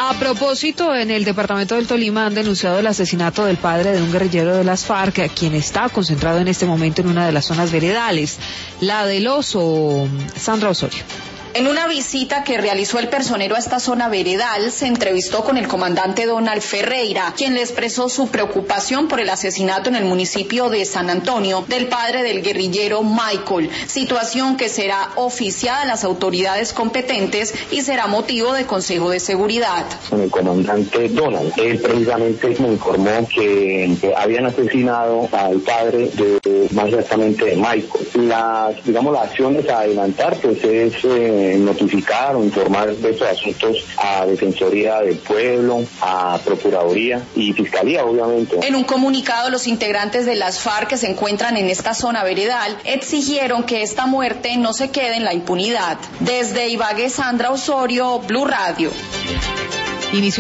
A propósito, en el departamento del Tolima han denunciado el asesinato del padre de un guerrillero de las FARC, quien está concentrado en este momento en una de las zonas veredales, la del Oso. Sandra Osorio. En una visita que realizó el personero a esta zona veredal, se entrevistó con el comandante Donald Ferreira, quien le expresó su preocupación por el asesinato en el municipio de San Antonio del padre del guerrillero Michael, situación que será oficiada a las autoridades competentes y será motivo de consejo de seguridad. Con el comandante Donald, él precisamente me informó que habían asesinado al padre más exactamente de Michael. Las acciones a adelantar pues es notificar o informar de estos asuntos a Defensoría del Pueblo, a Procuraduría y Fiscalía, obviamente. En un comunicado, los integrantes de las FARC que se encuentran en esta zona veredal exigieron que esta muerte no se quede en la impunidad. Desde Ibagué, Sandra Osorio, Blue Radio.